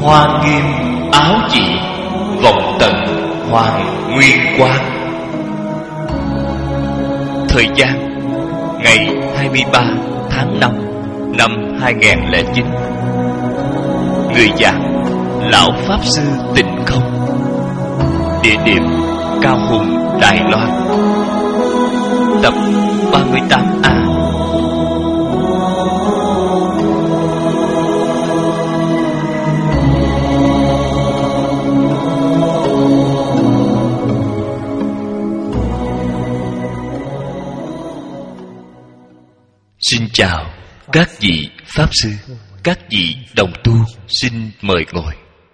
Hoa nghiêm áo chỉ, vọng tận hoàng nguyên quang. Thời gian ngày 23 tháng 5 năm 2009. Người giảng Lão Pháp Sư Tịnh Không. Địa điểm Cao Hùng, Đài Loan. Tập 38A. Xin chào các vị Pháp Sư, các vị đồng tu, xin mời ngồi.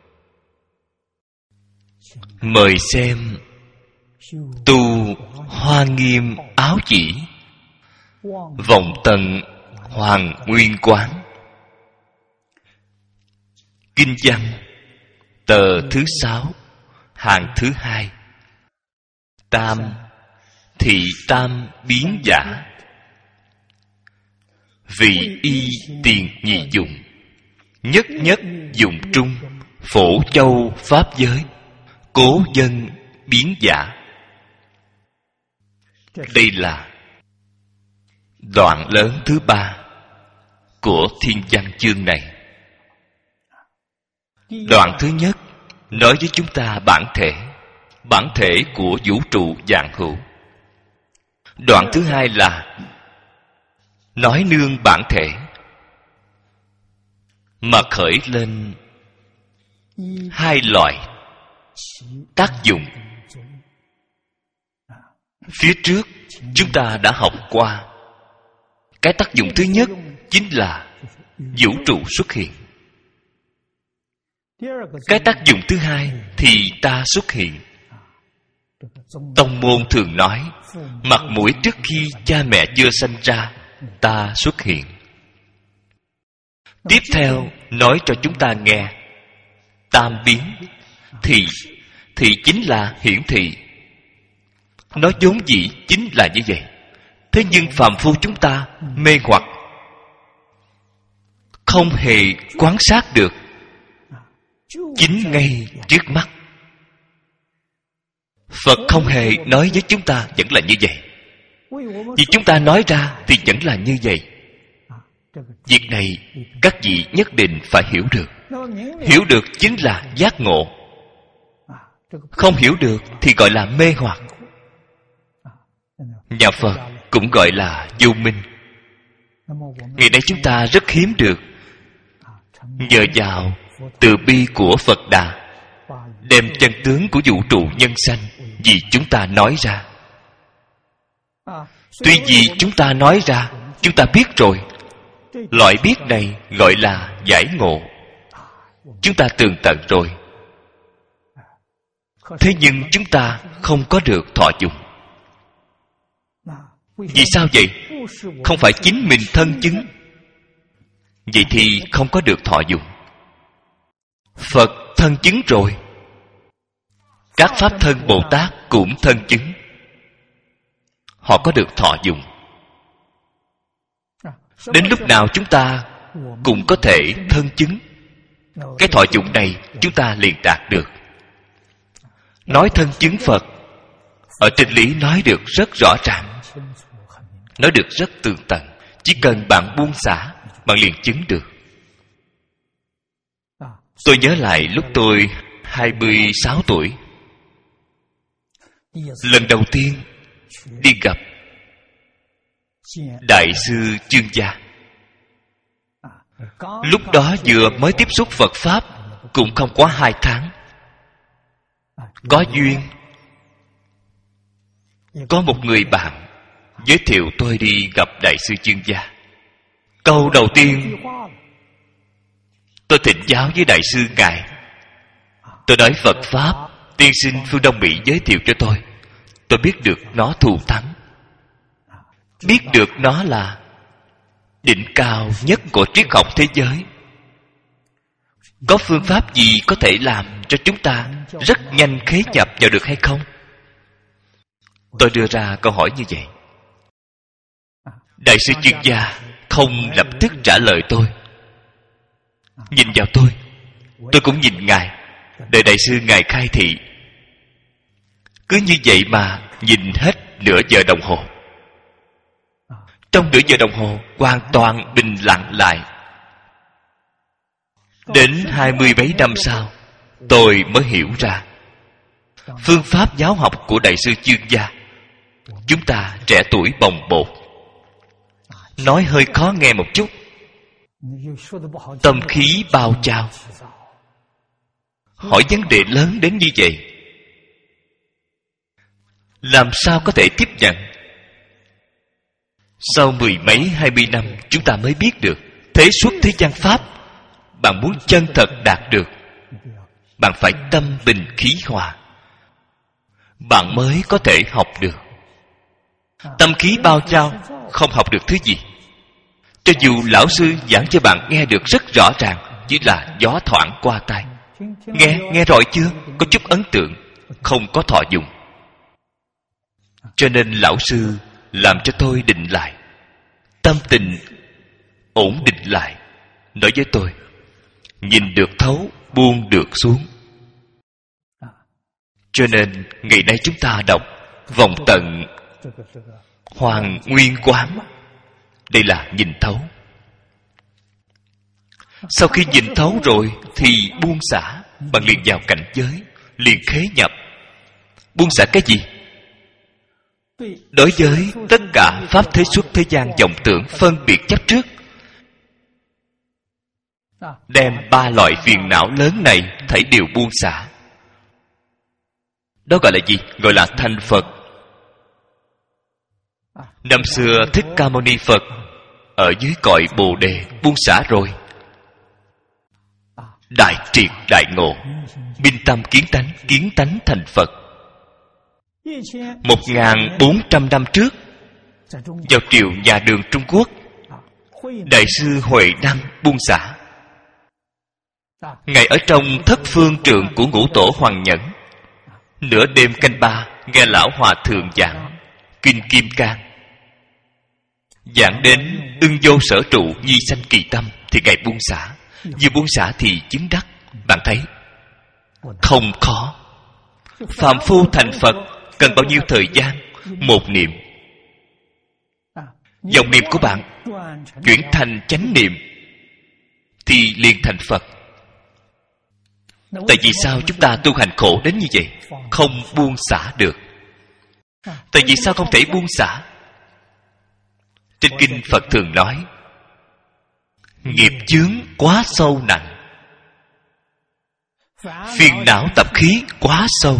Mời xem tu Hoa nghiêm áo chỉ, vọng tận hoàng nguyên quán. Kinh văn tờ thứ 6, hàng thứ 2. Tam thị tam biến giả, vị y tiền nhị dụng, nhất nhất dụng trung, phổ châu pháp giới, cố dân biến giả. Đây là đoạn lớn thứ 3 của thiên văn chương này. Đoạn thứ nhất nói với chúng ta bản thể của vũ trụ vạn hữu. Đoạn thứ hai là nói nương bản thể mà khởi lên hai loại tác dụng. Phía trước chúng ta đã học qua. Cái tác dụng thứ nhất chính là vũ trụ xuất hiện. Cái tác dụng thứ hai thì ta xuất hiện. Tông môn thường nói mặt mũi trước khi cha mẹ chưa sanh ra, ta xuất hiện. Tiếp theo nói cho chúng ta nghe tam biến. Thị chính là hiển thị. Nó vốn dĩ chính là như vậy. Thế nhưng phàm phu chúng ta mê hoặc, không hề quan sát được chính ngay trước mắt. Phật không hề nói với chúng ta vẫn là như vậy. Vì chúng ta nói ra thì vẫn là như vậy. Việc này các vị nhất định phải hiểu được. Hiểu được chính là giác ngộ. Không hiểu được thì gọi là mê hoặc. Nhà Phật cũng gọi là vô minh. Ngày nay chúng ta rất hiếm được nhờ vào từ bi của Phật Đà đem chân tướng của vũ trụ nhân sanh vì chúng ta nói ra. Tuy vì chúng ta nói ra, chúng ta biết rồi. Loại biết này gọi là giải ngộ. Chúng ta tường tận rồi. Thế nhưng chúng ta không có được thọ dụng. Vì sao vậy? Không phải chính mình thân chứng. Vậy thì không có được thọ dụng. Phật thân chứng rồi. Các Pháp thân Bồ Tát cũng thân chứng. Họ có được thọ dụng. Đến lúc nào chúng ta cũng có thể thân chứng. Cái thọ dụng này chúng ta liền đạt được. Nói thân chứng Phật, ở trên lý nói được rất rõ ràng, nói được rất tường tận. Chỉ cần bạn buông xả, bạn liền chứng được. Tôi nhớ lại lúc tôi 26 tuổi, lần đầu tiên đi gặp Đại sư Chương Gia. Lúc đó vừa mới tiếp xúc Phật Pháp, cũng không quá 2 tháng. Có duyên, có một người bạn giới thiệu tôi đi gặp Đại sư Chương Gia. Câu đầu tiên tôi thỉnh giáo với Đại sư ngài. Tôi nói Phật Pháp, tiên sinh phương Đông Mỹ giới thiệu cho tôi. Tôi biết được nó thù thắng, biết được nó là đỉnh cao nhất của triết học thế giới. Có phương pháp gì có thể làm cho chúng ta rất nhanh khế nhập vào được hay không? Tôi đưa ra câu hỏi như vậy. Đại sư Chương Gia không lập tức trả lời tôi. Nhìn vào tôi, Tôi cũng nhìn Ngài, đợi Đại sư Ngài khai thị. Cứ như vậy mà nhìn hết nửa giờ đồng hồ. Trong nửa giờ đồng hồ hoàn toàn bình lặng lại. Đến 20 mấy năm sau, tôi mới hiểu ra phương pháp giáo học của Đại sư Chương Gia. Chúng ta trẻ tuổi bồng bột, nói hơi khó nghe một chút, tâm khí bao trao. Hỏi vấn đề lớn đến như vậy, làm sao có thể tiếp nhận? Sau 10 mấy 20 năm, chúng ta mới biết được thế xuất thế gian pháp. Bạn muốn chân thật đạt được, bạn phải tâm bình khí hòa, bạn mới có thể học được. Tâm khí bao trao, không học được thứ gì. Cho dù lão sư giảng cho bạn nghe được rất rõ ràng, chỉ là gió thoảng qua tai. Nghe rồi chưa? Có chút ấn tượng, không có thọ dụng. Cho nên lão sư làm cho tôi định lại, tâm tình ổn định lại, nói với tôi: nhìn được thấu, buông được xuống. Cho nên ngày nay chúng ta đọc Vọng Tận Hoàng Nguyên Quán, đây là nhìn thấu. Sau khi nhìn thấu rồi thì buông xả, bạn liền vào cảnh giới, liền khế nhập. Buông xả cái gì? Đối với tất cả pháp thế xuất thế gian vọng tưởng phân biệt chấp trước, đem 3 loại phiền não lớn này thảy đều buông xả. Đó gọi là gì? Gọi là thành Phật. Năm xưa Thích Ca Mâu Ni Phật ở dưới cội Bồ Đề buông xả rồi, đại triệt đại ngộ, minh tâm kiến tánh thành Phật. 1400 năm trước, vào triều nhà Đường Trung Quốc, Đại sư Huệ Năng buông xả. Ngài ở trong thất phương trượng của Ngũ Tổ Hoàng Nhẫn, nửa đêm canh 3 nghe lão hòa thượng giảng Kinh Kim Cang, giảng đến ưng vô sở trụ, nhi sanh kỳ tâm, thì Ngài buông xả. Vừa buông xả thì chứng đắc. Bạn thấy không khó. Phàm phu thành Phật cần bao nhiêu thời gian? Một niệm. Dòng niệm của bạn chuyển thành chánh niệm thì liền thành Phật. Tại vì sao chúng ta tu hành khổ đến như vậy? Không buông xả được. Tại vì sao không thể buông xả? Trên kinh Phật thường nói, nghiệp chướng quá sâu nặng, phiền não tập khí quá sâu,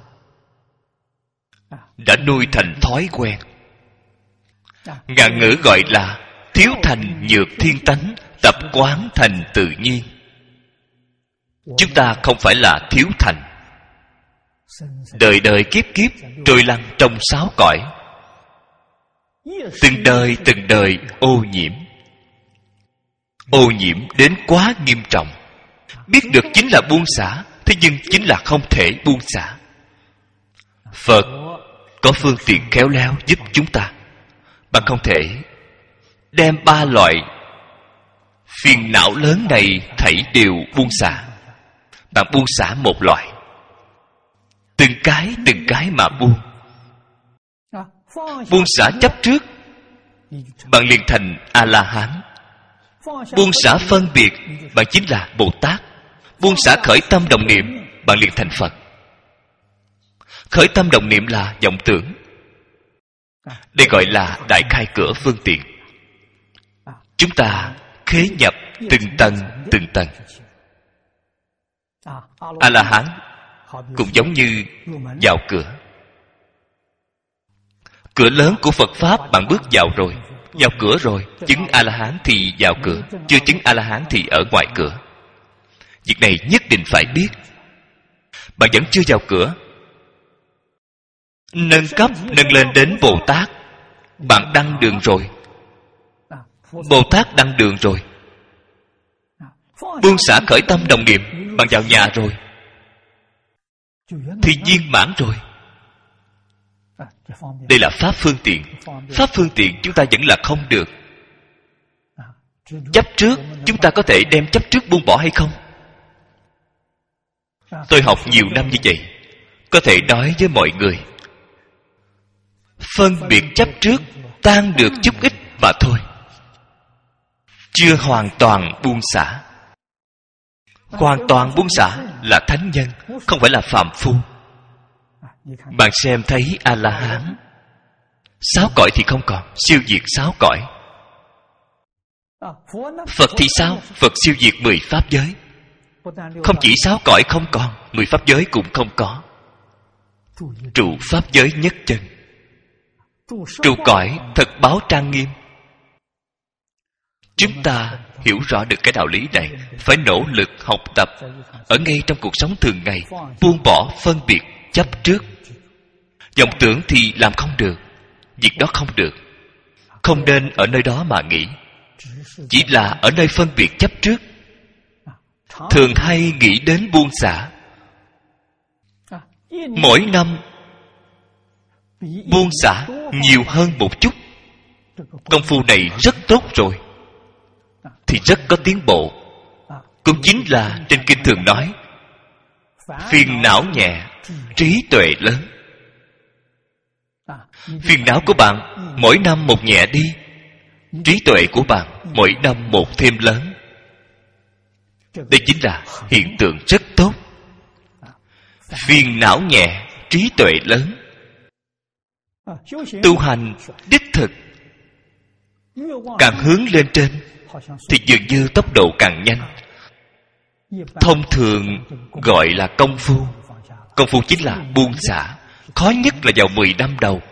đã nuôi thành thói quen. Ngạn ngữ gọi là thiếu thành nhược thiên tánh, tập quán thành tự nhiên. Chúng ta không phải là thiếu thành, đời đời kiếp kiếp trôi lăn trong 6 cõi, từng đời ô nhiễm. Ô nhiễm đến quá nghiêm trọng. Biết được chính là buông xả, thế nhưng chính là không thể buông xả. Phật có phương tiện khéo léo giúp chúng ta. Bạn không thể đem 3 loại phiền não lớn này thảy đều buông xả. Bạn buông xả một loại, từng cái mà buông. Buông xả chấp trước, bạn liền thành A-la-hán. Buông xả phân biệt, bạn chính là Bồ Tát. Buông xả khởi tâm đồng niệm, bạn liền thành Phật. Khởi tâm đồng niệm là vọng tưởng. Đây gọi là đại khai cửa phương tiện. Chúng ta khế nhập từng tầng. A-la-hán cũng giống như vào cửa. Cửa lớn của Phật Pháp bạn bước vào rồi, vào cửa rồi. Chứng A-la-hán thì vào cửa, chưa chứng A-la-hán thì ở ngoài cửa. Việc này nhất định phải biết. Bạn vẫn chưa vào cửa, nâng cấp nâng lên đến Bồ Tát, bạn đăng đường rồi. Bồ Tát đăng đường rồi. Buông xả khởi tâm đồng niệm, bạn vào nhà rồi thì viên mãn rồi. Đây là pháp phương tiện. Pháp phương tiện chúng ta vẫn là không được. Chấp trước, chúng ta có thể đem chấp trước buông bỏ hay không? Tôi học nhiều năm như vậy, có thể nói với mọi người, phân biệt chấp trước tan được chút ít mà thôi, chưa hoàn toàn buông xả. Hoàn toàn buông xả là thánh nhân, không phải là phàm phu. Bạn xem thấy A-la-hán, 6 cõi thì không còn, siêu diệt 6 cõi. Phật thì sao? Phật siêu diệt 10 pháp giới. Không chỉ 6 cõi không còn, 10 pháp giới cũng không có. Trụ pháp giới nhất chân, trụ cõi thật báo trang nghiêm. Chúng ta hiểu rõ được cái đạo lý này, phải nỗ lực học tập ở ngay trong cuộc sống thường ngày, buông bỏ phân biệt chấp trước. Vọng tưởng thì làm không được, việc đó không được, không nên ở nơi đó mà nghĩ. Chỉ là ở nơi phân biệt chấp trước, thường hay nghĩ đến buông xả. Mỗi năm buông xả nhiều hơn một chút, công phu này rất tốt rồi, thì rất có tiến bộ. Cũng chính là trên kinh thường nói, phiền não nhẹ, trí tuệ lớn. Phiền não của bạn mỗi năm một nhẹ đi, trí tuệ của bạn mỗi năm một thêm lớn. Đây chính là hiện tượng rất tốt. Phiền não nhẹ, trí tuệ lớn. Tu hành đích thực càng hướng lên trên thì dường như tốc độ càng nhanh. Thông thường gọi là công phu. Công phu chính là buông xả. Khó nhất là vào 10 năm đầu,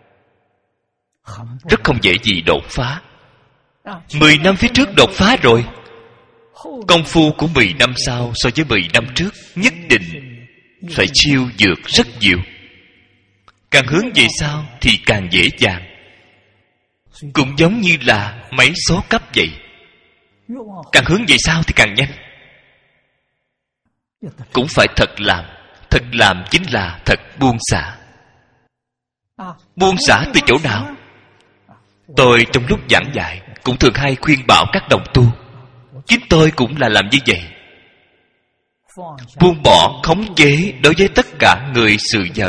rất không dễ gì đột phá. 10 năm phía trước đột phá rồi, công phu của 10 năm sau so với 10 năm trước nhất định phải siêu vượt rất nhiều. Càng hướng về sau thì càng dễ dàng. Cũng giống như là máy số cấp vậy, càng hướng về sau thì càng nhanh. Cũng phải thật làm. Thật làm chính là thật buông xả. Buông xả từ chỗ nào? Tôi trong lúc giảng dạy cũng thường hay khuyên bảo các đồng tu. Chính tôi cũng là làm như vậy. Buông bỏ khống chế đối với tất cả người sự vật.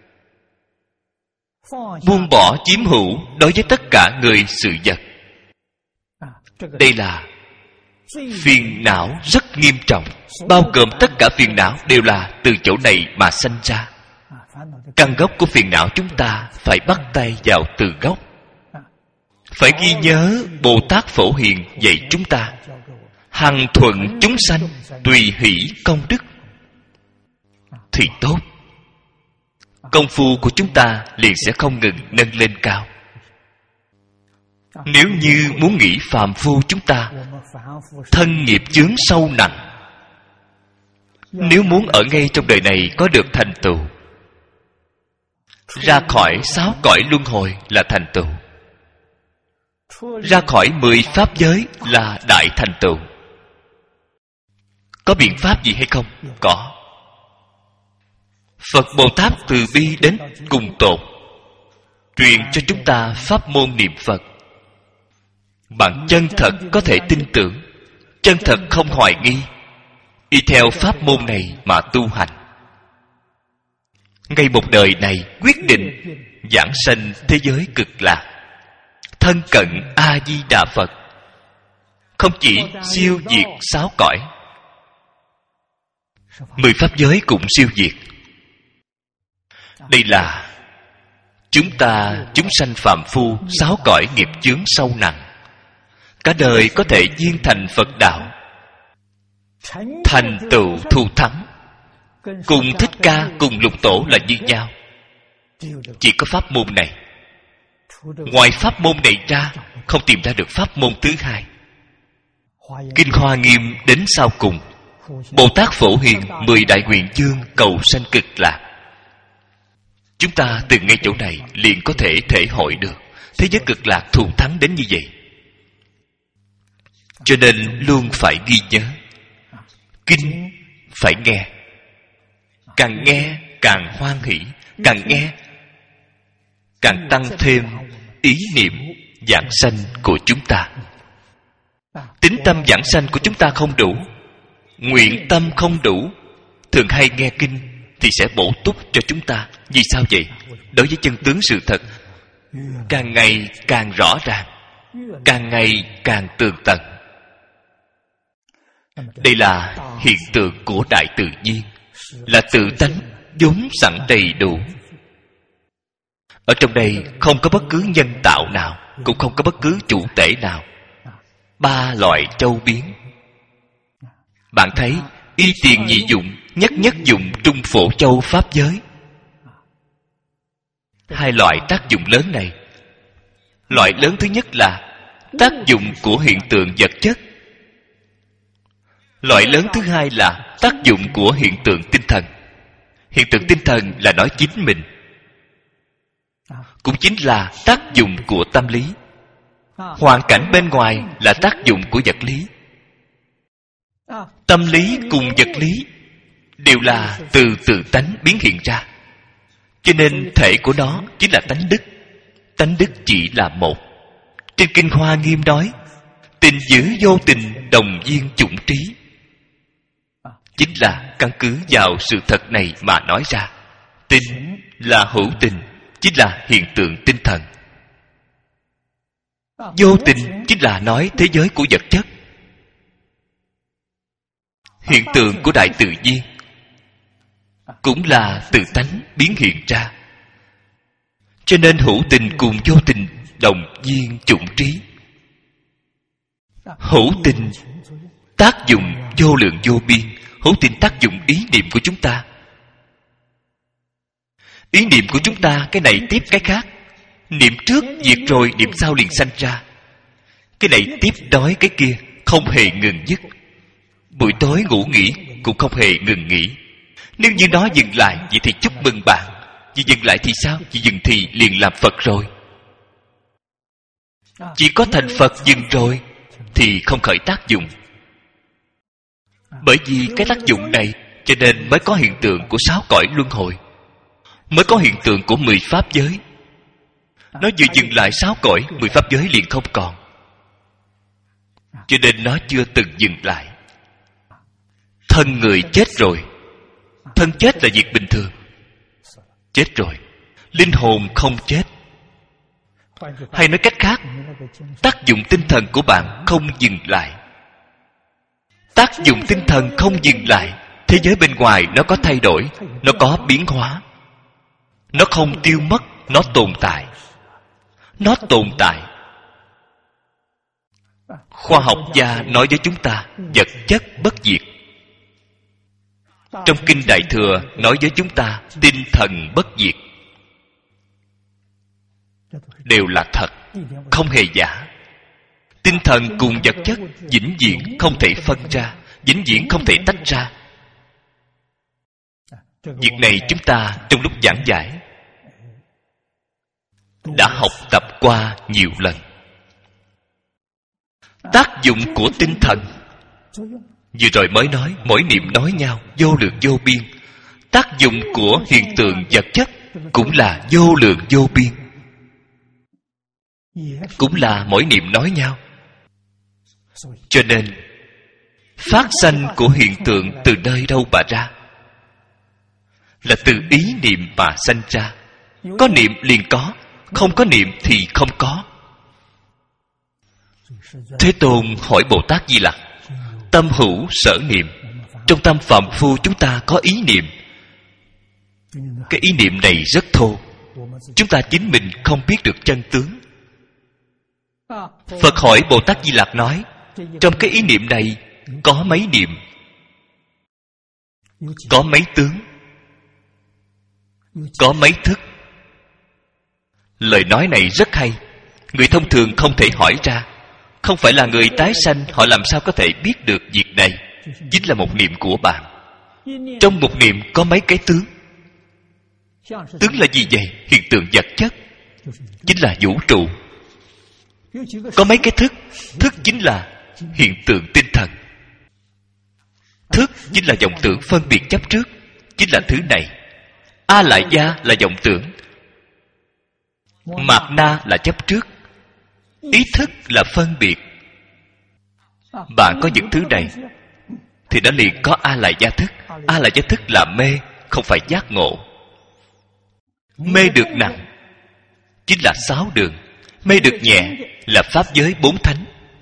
Buông bỏ chiếm hữu đối với tất cả người sự vật. Đây là phiền não rất nghiêm trọng, bao gồm tất cả phiền não đều là từ chỗ này mà sanh ra. Căn gốc của phiền não chúng ta phải bắt tay vào từ gốc. Phải ghi nhớ Bồ Tát Phổ Hiền dạy chúng ta: hằng thuận chúng sanh, tùy hỷ công đức. Thì tốt, công phu của chúng ta liền sẽ không ngừng nâng lên cao. Nếu như muốn nghĩ phàm phu chúng ta, thân nghiệp chướng sâu nặng, nếu muốn ở ngay trong đời này có được thành tựu, ra khỏi 6 cõi luân hồi là thành tựu, ra khỏi 10 pháp giới là đại thành tựu. Có biện pháp gì hay không? Có. Phật Bồ Tát từ bi đến cùng tột, truyền cho chúng ta pháp môn niệm Phật. Bạn chân thật có thể tin tưởng, chân thật không hoài nghi, y theo pháp môn này mà tu hành. Ngay một đời này quyết định giảng sanh thế giới cực lạc, thân cận A Di Đà Phật. Không chỉ siêu diệt 6 cõi, 10 pháp giới cũng siêu diệt. Đây là chúng sanh phàm phu 6 cõi nghiệp chướng sâu nặng, cả đời có thể viên thành Phật đạo, thành tựu thù thắng, cùng Thích Ca cùng Lục Tổ là như nhau. Chỉ có pháp môn này. Ngoài pháp môn này ra, không tìm ra được pháp môn thứ hai. Kinh Hoa Nghiêm đến sau cùng, Bồ Tát Phổ Hiền 10 đại nguyện dương cầu sanh cực lạc. Chúng ta từ ngay chỗ này liền có thể thể hội được thế giới cực lạc thù thắng đến như vậy. Cho nên luôn phải ghi nhớ, kinh phải nghe. Càng nghe càng hoan hỷ, càng nghe càng tăng thêm ý niệm giảng sanh của chúng ta. Tín tâm giảng sanh của chúng ta không đủ, nguyện tâm không đủ, thường hay nghe kinh thì sẽ bổ túc cho chúng ta. Vì sao vậy? Đối với chân tướng sự thật, càng ngày càng rõ ràng, càng ngày càng tường tận. Đây là hiện tượng của đại tự nhiên, là tự tánh vốn sẵn đầy đủ. Ở trong đây không có bất cứ nhân tạo nào, cũng không có bất cứ chủ thể nào. Ba loại châu biến. Bạn thấy y tiền nhị dụng, nhất nhất dụng, trung phổ châu pháp giới. Hai loại tác dụng lớn này. Loại lớn thứ nhất là tác dụng của hiện tượng vật chất. Loại lớn thứ hai là tác dụng của hiện tượng tinh thần. Hiện tượng tinh thần là nói chính mình, cũng chính là tác dụng của tâm lý. Hoàn cảnh bên ngoài là tác dụng của vật lý. Tâm lý cùng vật lý đều là từ tự tánh biến hiện ra. Cho nên thể của nó chính là tánh đức. Tánh đức chỉ là một. Trên Kinh Hoa Nghiêm nói, tình giữ vô tình đồng viên chủng trí. Chính là căn cứ vào sự thật này mà nói ra. Tình là hữu tình, chính là hiện tượng tinh thần. Vô tình chính là nói thế giới của vật chất, hiện tượng của đại tự nhiên, cũng là tự tánh biến hiện ra. Cho nên hữu tình cùng vô tình đồng viên chủng trí. Hữu tình tác dụng vô lượng vô biên. Hữu tình tác dụng ý niệm của chúng ta. Ý niệm của chúng ta, cái này tiếp cái khác. Niệm trước diệt rồi, niệm sau liền sanh ra. Cái này tiếp đói cái kia, không hề ngừng dứt. Buổi tối ngủ nghỉ cũng không hề ngừng nghỉ. Nếu như nó dừng lại, vậy thì chúc mừng bạn. Vì dừng lại thì sao? Vì dừng thì liền làm Phật rồi. Chỉ có thành Phật dừng rồi thì không khởi tác dụng. Bởi vì cái tác dụng này, cho nên mới có hiện tượng của 6 cõi luân hồi, mới có hiện tượng của 10 pháp giới. Nó vừa dừng lại 6 cõi, 10 pháp giới liền không còn. Cho nên nó chưa từng dừng lại. Thân người chết rồi. Thân chết là việc bình thường. Chết rồi. Linh hồn không chết. Hay nói cách khác, tác dụng tinh thần của bạn không dừng lại. Tác dụng tinh thần không dừng lại, thế giới bên ngoài nó có thay đổi, nó có biến hóa. Nó không tiêu mất, nó tồn tại. Nó tồn tại. Khoa học gia nói với chúng ta, vật chất bất diệt. Trong Kinh Đại Thừa nói với chúng ta, tinh thần bất diệt. Đều là thật, không hề giả. Tinh thần cùng vật chất vĩnh viễn không thể phân ra, vĩnh viễn không thể tách ra. Việc này chúng ta trong lúc giảng giải đã học tập qua nhiều lần. Tác dụng của tinh thần vừa rồi mới nói, mỗi niệm nói nhau vô lượng vô biên. Tác dụng của hiện tượng vật chất cũng là vô lượng vô biên, cũng là mỗi niệm nói nhau. Cho nên phát sanh của hiện tượng từ nơi đâu mà ra? Là từ ý niệm mà sanh ra. Có niệm liền có, không có niệm thì không có. Thế Tôn hỏi Bồ Tát Di Lặc, tâm hữu sở niệm. Trong tâm phàm phu chúng ta có ý niệm. Cái ý niệm này rất thô, chúng ta chính mình không biết được chân tướng. Phật hỏi Bồ Tát Di Lặc nói, trong cái ý niệm này có mấy niệm, có mấy tướng, có mấy thức. Lời nói này rất hay, người thông thường không thể hỏi ra. Không phải là người tái sanh, họ làm sao có thể biết được việc này? Chính là một niệm của bạn. Trong một niệm có mấy cái tướng. Tướng là gì vậy? Hiện tượng vật chất, chính là vũ trụ. Có mấy cái thức. Thức chính là hiện tượng tinh thần. Thức chính là vọng tưởng phân biệt chấp trước, chính là thứ này. A lại gia là vọng tưởng, mạt na là chấp trước, ý thức là phân biệt. Bạn có những thứ này thì nó liền có A lại gia thức. A la giác thức là mê, không phải giác ngộ. Mê được nặng chính là 6 đường, mê được nhẹ là pháp giới 4 thánh.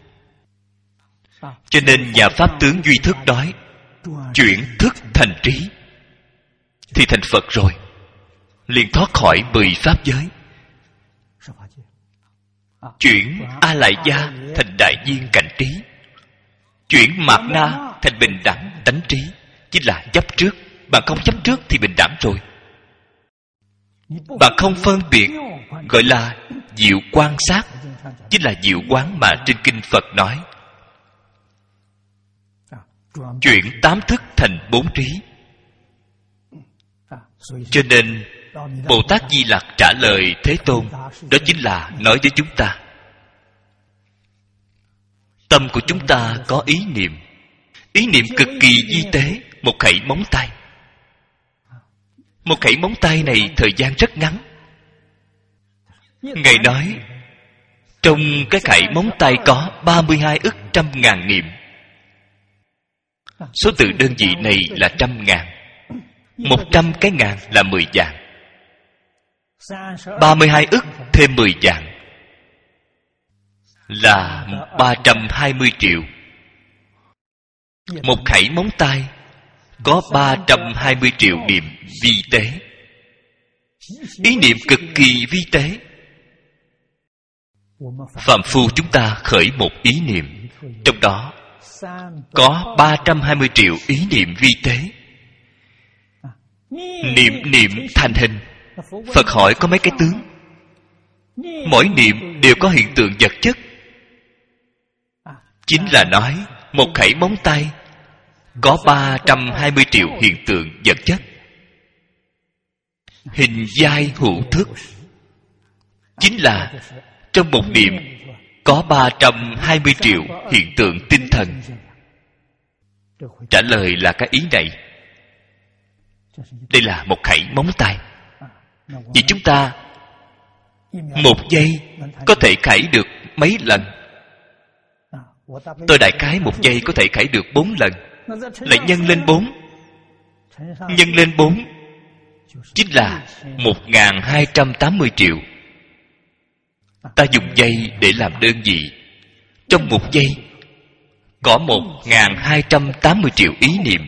Cho nên nhà pháp tướng duy thức nói chuyển thức thành trí thì thành Phật rồi, liền thoát khỏi 10 pháp giới. Chuyển A Lại Gia thành đại viên cảnh trí, chuyển Mạt Na thành bình đẳng tánh trí, chính là chấp trước. Bạn không chấp trước thì bình đẳng rồi. Bạn không phân biệt, gọi là diệu quan sát, chính là diệu quán mà trên kinh Phật nói. Chuyển 8 thức thành 4 trí. Cho nên Bồ Tát Di Lặc trả lời Thế Tôn, đó chính là nói với chúng ta, tâm của chúng ta có ý niệm. Ý niệm cực kỳ vi tế, một khẩy móng tay. Một khẩy móng tay này thời gian rất ngắn. Ngài nói trong cái khẩy móng tay có 32 ức trăm ngàn niệm. Số tự đơn vị này là 100.000. 100 cái ngàn là 10 vạn. 32 ức thêm 10 vạn là 320 triệu. Một khẩy móng tay có 320 triệu niệm vi tế. Ý niệm cực kỳ vi tế. Phàm phu chúng ta khởi một ý niệm, trong đó có 320 triệu ý niệm vi tế. Niệm thành hình. Phật hỏi có mấy cái tướng? Mỗi niệm đều có hiện tượng vật chất. Chính là nói một khẩy móng tay có 320 triệu hiện tượng vật chất. Hình giai hữu thức, chính là trong một niệm có 320 triệu hiện tượng tinh thần. Trả lời là cái ý này. Đây là một khẩy móng tay. Vì chúng ta một giây có thể khẩy được mấy lần? Tôi đại khái một giây có thể khẩy được 4 lần. Lại nhân lên 4. Nhân lên 4 chính là 1280 triệu. Ta dùng giây để làm đơn vị. Trong một giây có 1280 triệu ý niệm.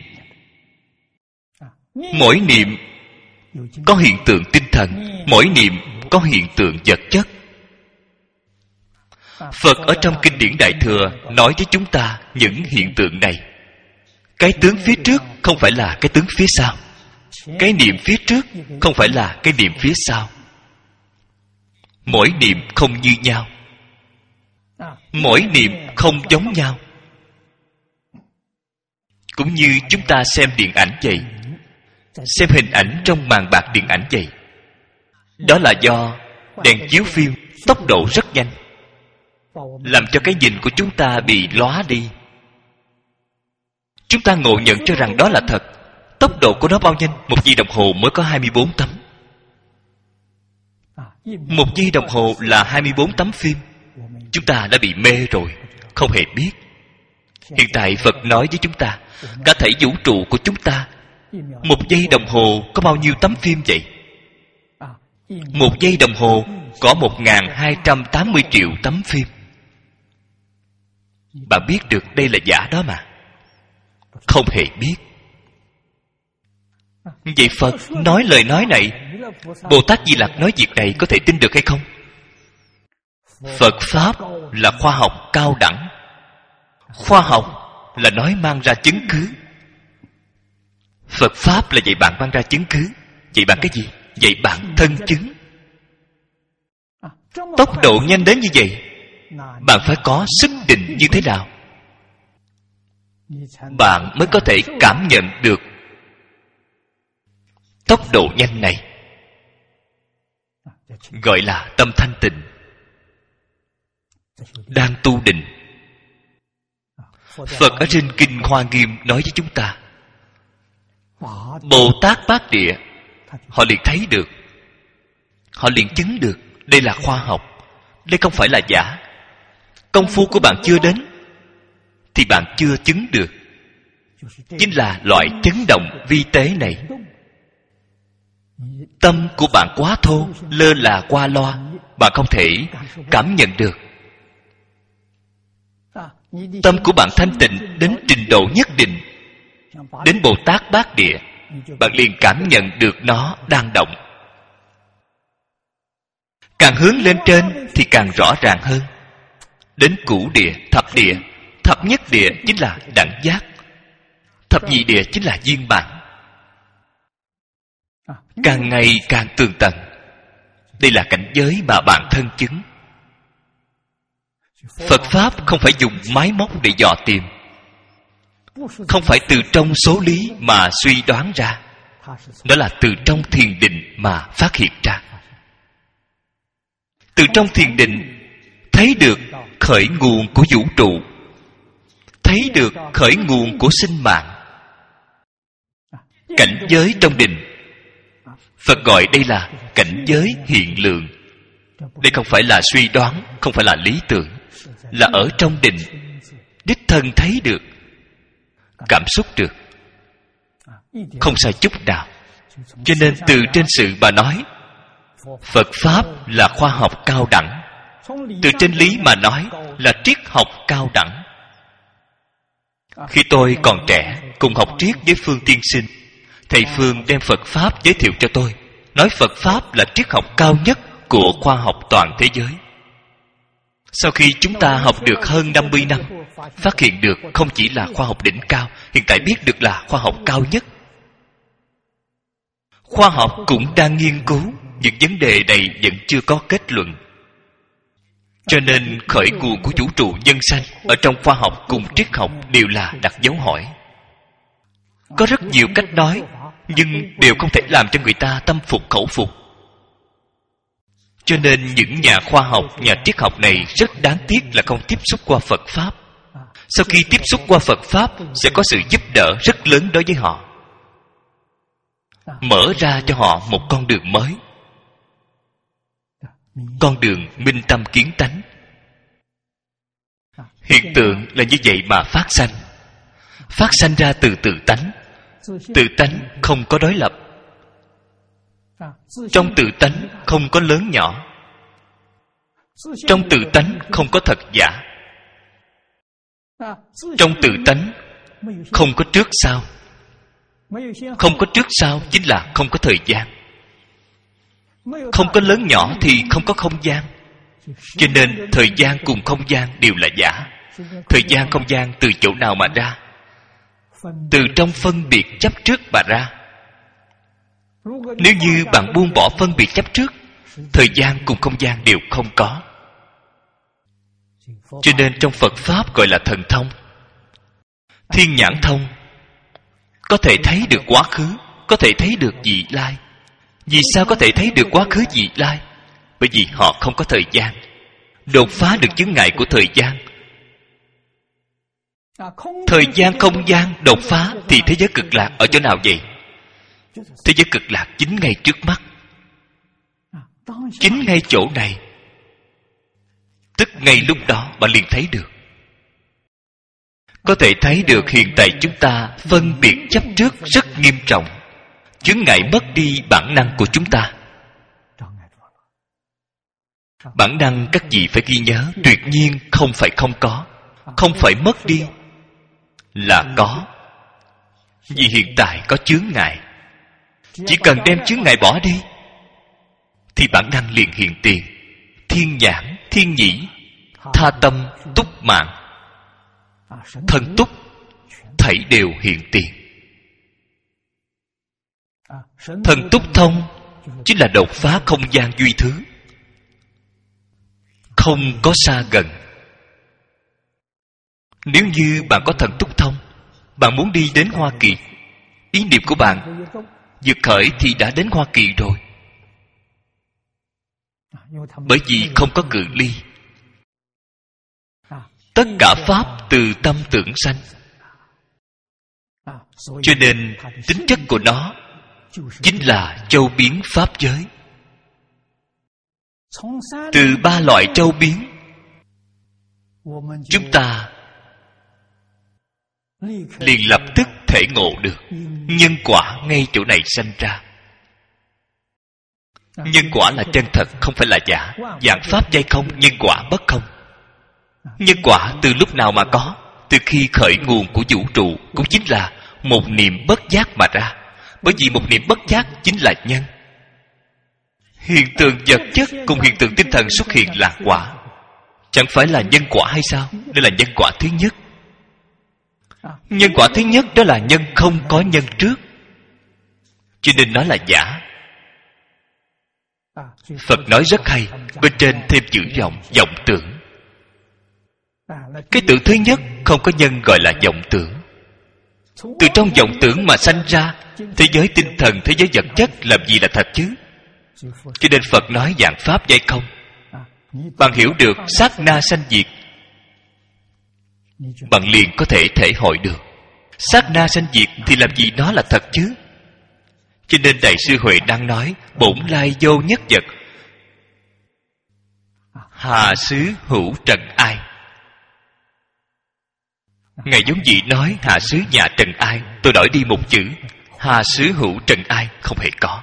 Mỗi niệm có hiện tượng tinh thần, mỗi niệm có hiện tượng vật chất. Phật ở trong kinh điển Đại Thừa nói với chúng ta những hiện tượng này. Cái tướng phía trước không phải là cái tướng phía sau. Cái niệm phía trước không phải là cái niệm phía sau. Mỗi niệm không như nhau. Mỗi niệm không giống nhau. Cũng như chúng ta xem điện ảnh vậy. Xem hình ảnh trong màn bạc điện ảnh vậy. Đó là do đèn chiếu phim tốc độ rất nhanh, làm cho cái nhìn của chúng ta bị lóa đi. Chúng ta ngộ nhận cho rằng đó là thật. Tốc độ của nó bao nhanh? 1 giây đồng hồ mới có 24 tấm. 1 giây đồng hồ là 24 tấm phim. Chúng ta đã bị mê rồi, không hề biết. Hiện tại Phật nói với chúng ta, cả thảy vũ trụ của chúng ta 1 giây đồng hồ có bao nhiêu tấm phim vậy? 1 giây đồng hồ có 1280 triệu tấm phim. Bạn biết được đây là giả đó mà. Không hề biết. Vậy Phật nói lời nói này, Bồ Tát Di Lặc nói việc này có thể tin được hay không? Phật Pháp là khoa học cao đẳng. Khoa học là nói mang ra chứng cứ. Phật Pháp là dạy bạn mang ra chứng cứ. Dạy bạn cái gì? Dạy bạn thân chứng. Tốc độ nhanh đến như vậy, bạn phải có sức định như thế nào bạn mới có thể cảm nhận được tốc độ nhanh này? Gọi là tâm thanh tịnh, đang tu định. Phật ở trên kinh Hoa Nghiêm nói với chúng ta, Bồ Tát Bát Địa họ liền thấy được, họ liền chứng được. Đây là khoa học, đây không phải là giả. Công phu của bạn chưa đến thì bạn chưa chứng được. chính là loại chấn động vi tế này. Tâm của bạn quá thô, lơ là qua loa, bạn không thể cảm nhận được. Tâm của bạn thanh tịnh đến trình độ nhất định, đến Bồ Tát Bát Địa, bạn liền cảm nhận được nó đang động. Càng hướng lên trên thì càng rõ ràng hơn. Đến cửu địa, thập nhất địa chính là đẳng giác, thập nhị địa chính là viên mãn. Càng ngày càng tường tận. Đây là cảnh giới mà bạn thân chứng. Phật Pháp không phải dùng máy móc để dò tìm, không phải từ trong số lý mà suy đoán ra. Đó là từ trong thiền định mà phát hiện ra. Từ trong thiền định thấy được khởi nguồn của vũ trụ, thấy được khởi nguồn của sinh mạng. Cảnh giới trong định, Phật gọi đây là cảnh giới hiện lượng. Đây không phải là suy đoán, không phải là lý tưởng, là ở trong định đích thân thấy được, cảm xúc được, không sai chút nào. Cho nên từ trên sự mà nói, Phật Pháp là khoa học cao đẳng. Từ trên lý mà nói là triết học cao đẳng. Khi tôi còn trẻ cùng học triết với Phương tiên sinh, thầy Phương đem Phật Pháp giới thiệu cho tôi, nói Phật Pháp là triết học cao nhất của khoa học toàn thế giới. Sau khi chúng ta học được hơn 50 năm, phát hiện được không chỉ là khoa học đỉnh cao, hiện tại biết được là khoa học cao nhất. Khoa học cũng đang nghiên cứu, những vấn đề này vẫn chưa có kết luận. Cho nên khởi nguồn của vũ trụ nhân sanh ở trong khoa học cùng triết học đều là đặt dấu hỏi. Có rất nhiều cách nói, nhưng đều không thể làm cho người ta tâm phục khẩu phục. Cho nên những nhà khoa học, nhà triết học này rất đáng tiếc là không tiếp xúc qua Phật Pháp. Sau khi tiếp xúc qua Phật Pháp sẽ có sự giúp đỡ rất lớn đối với họ, mở ra cho họ một con đường mới, con đường minh tâm kiến tánh. Hiện tượng là như vậy mà phát sanh. Phát sanh ra từ tự tánh. Tự tánh không có đối lập. Trong tự tánh không có lớn nhỏ. Trong tự tánh không có thật giả. Trong tự tánh không có trước sau. Không có trước sau chính là không có thời gian. Không có lớn nhỏ thì không có không gian. Cho nên thời gian cùng không gian đều là giả. Thời gian không gian từ chỗ nào mà ra? Từ trong phân biệt chấp trước mà ra. Nếu như bạn buông bỏ phân biệt chấp trước, thời gian cùng không gian đều không có. Cho nên trong Phật Pháp gọi là thần thông. Thiên nhãn thông có thể thấy được quá khứ, có thể thấy được vị lai. Vì sao có thể thấy được quá khứ vị lai? Bởi vì họ không có thời gian, đột phá được chướng ngại của thời gian. Thời gian không gian đột phá thì thế giới cực lạc ở chỗ nào vậy? Thế giới cực lạc chính ngay trước mắt, chính ngay chỗ này. Tức ngay lúc đó bạn liền thấy được. Có thể thấy được hiện tại chúng ta phân biệt chấp trước rất nghiêm trọng, chướng ngại mất đi bản năng của chúng ta. Bản năng các vị phải ghi nhớ, tuyệt nhiên không phải không có, không phải mất đi, là có. Vì hiện tại có chướng ngại, chỉ cần đem chướng ngại bỏ đi thì bản năng liền hiện tiền. Thiên nhãn, thiên nhĩ, tha tâm, túc mạng, thân túc, thảy đều hiện tiền. Thần túc thông chính là đột phá không gian duy thứ, không có xa gần. Nếu như bạn có thần túc thông, bạn muốn đi đến Hoa Kỳ, ý niệm của bạn vượt khởi thì đã đến Hoa Kỳ rồi. Bởi vì không có cự ly. Tất cả pháp từ tâm tưởng sanh. Cho nên tính chất của nó chính là châu biến pháp giới. Từ ba loại châu biến, chúng ta liền lập tức thể ngộ được nhân quả ngay chỗ này sanh ra. Nhân quả là chân thật, không phải là giả. Vạn pháp giai không, nhân quả bất không. Nhân quả từ lúc nào mà có? Từ khi khởi nguồn của vũ trụ, cũng chính là một niệm bất giác mà ra. Bởi vì một niệm bất giác chính là nhân. Hiện tượng vật chất cùng hiện tượng tinh thần xuất hiện là quả. Chẳng phải là nhân quả hay sao? Đây là nhân quả thứ nhất. Nhân quả thứ nhất đó là nhân không có nhân trước, cho nên nó là giả. Phật nói rất hay, bên trên thêm chữ vọng, vọng tưởng. Cái tưởng thứ nhất không có nhân gọi là vọng tưởng. Từ trong vọng tưởng mà sanh ra thế giới tinh thần, thế giới vật chất làm gì là thật chứ? Cho nên Phật nói vạn pháp giai không. Bạn hiểu được sát na sanh diệt, bạn liền có thể thể hội được. Sát na sanh diệt thì làm gì nó là thật chứ? Cho nên Đại sư Huệ đang nói bổn lai vô nhất vật, hà xứ hữu trần ai. Ngài giống vậy nói hạ xứ nhà trần ai, tôi đổi đi một chữ, hà xứ hữu trần ai, không hề có.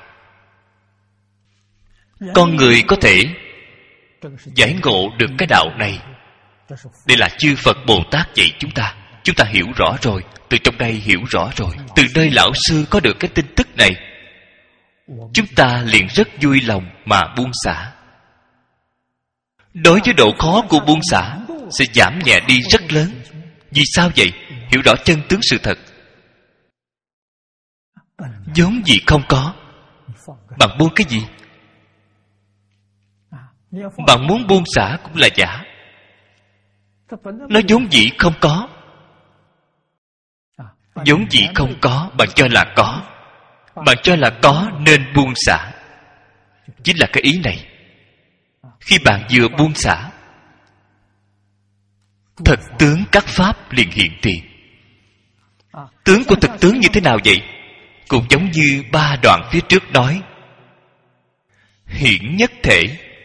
Con người có thể giải ngộ được cái đạo này, đây là chư Phật Bồ Tát dạy chúng ta. Chúng ta hiểu rõ rồi, từ trong đây hiểu rõ rồi, từ nơi lão sư có được cái tin tức này, chúng ta liền rất vui lòng mà buông xả. Đối với độ khó của buông xả sẽ giảm nhẹ đi rất lớn. Vì sao vậy? Hiểu rõ chân tướng sự thật. Vốn gì không có, bạn buông cái gì? Bạn muốn buông xả cũng là giả. Nó vốn dĩ không có. Vốn dĩ không có, bạn cho là có. Bạn cho là có nên buông xả. Chính là cái ý này. Khi bạn vừa buông xả, thực tướng các pháp liền hiện tiền. Tướng của thực tướng như thế nào vậy? Cũng giống như ba đoạn phía trước nói. Hiển nhất thể,